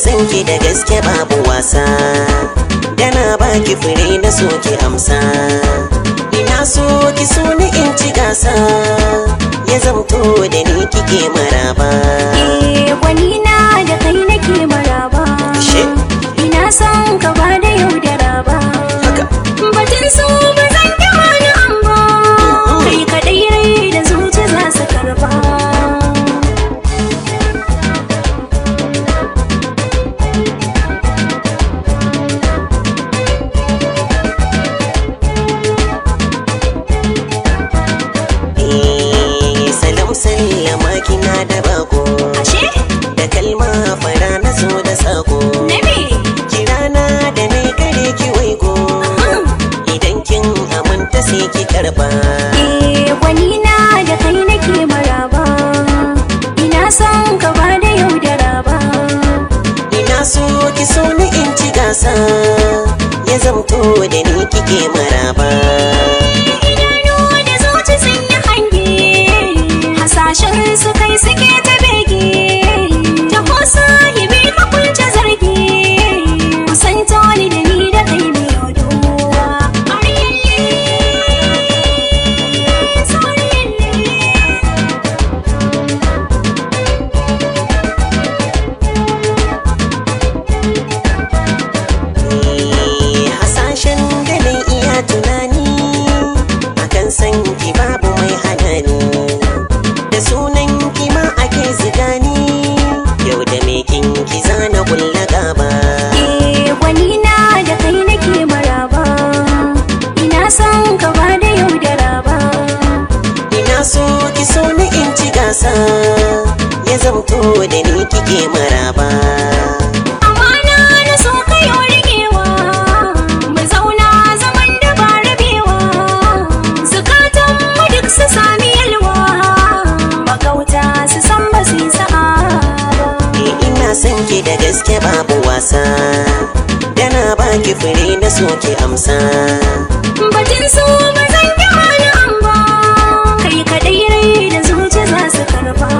san ki da gaske babu wasa, dana baki fure na so ki amsa. Ina so ki so ni in ci gasa, ya zamto da ni kike maraba. Wani na da kai nake maraba, ina son ka ba da yaudara ba. Batun so ba zan yi wani an ba, kai kaɗai rai da zuci za su karba. Sallama kina da bako, da kalma fara na so da sako. Kirana da ne gare ki waigo, idan kin aminta sai ki karba. Wani na da kai nake maraba, ina son ka ba da yaudara ba. Ina so ki so ni in ci gasa, ya zamto da ni kike maraba. Sashen su kai suke ta bege, ta ko sahibi ka kunce zargi, kusanta ni da ni da kai mai yodowa. Hasashen ganin iya tunani, akan san ki babu mai hanani. Da sunan ki ma ake zigani, yau da me ki zana kulla gaba. Wani na da kai nake maraba, ina son ka ba da yaudara ba. Ina so ki so ni in ci gasa, ya zamto da ni kike maraba. Amana na so ka yau rigewa, mu zauna zaman da ba rabewa, zukatan mu duk su sami yalwa, makauta su san ba su yi sa'a ba. Ina son ki da gaske babu wasa, dana baki fure na so ki amsa. Batun so ba zan yi wani an ba, kai kaɗai rai da zuci za su karba.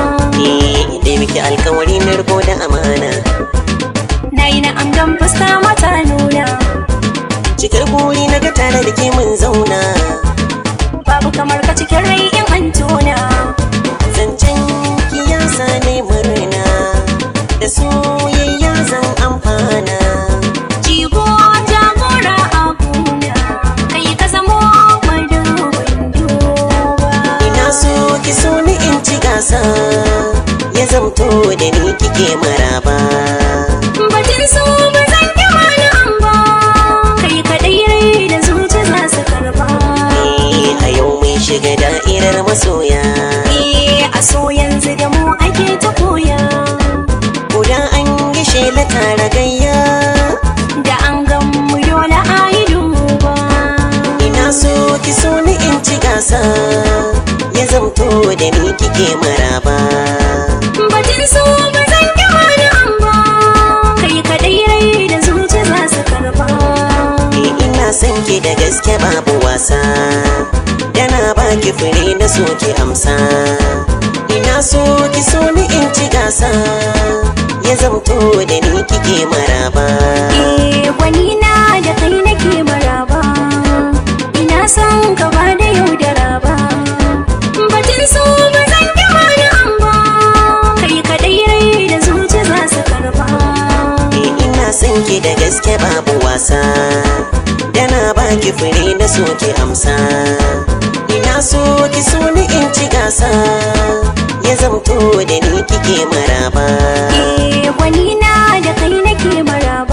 Dai miki alkawari na riko da amana, na yi na amdan fuska mata nuna, cikar buri na ga tare da ke mun zauna. babu kamar ka cikin rai in an tona. Zancen ki ya sani murna, da soyayya zan amfana. Jigo jagora a gona, kai ka zamo madubin duba. Ina so ki so ni in ci gasa, ya zamto da ni kike maraba. Batun so ba zan yi wani an ba, kai kaɗai rai da zuci za su karba. A yau mun shiga da'irar masoya, A so yanzu da mu ake ta koya, guda an yi shela tare gayya. da an gan mu dole a yi duba. Ina so ki so ni in ci gasa, ya zamto da ni kike maraba. Batun so ba zan yi wani an ba, kai kaɗai rai da zuci za su karba. Ina son ki da gaske babu wasa, dana baki fure na so ki amsa. Ina so ki so ni in ci gasa, ya zamto da ni kike maraba. Wani na da kai nake maraba, ina son ka ba da yaudara ba. Batun so ba zan yi wani an ba, kai kaɗai rai da zuci za su karba. Ina son ki da gaske babu wasa, dana baki fure na so ki amsa. Ina so ki so ni in ci gasa, ya zamto da ni kike maraba. Wani na da kai nake maraba.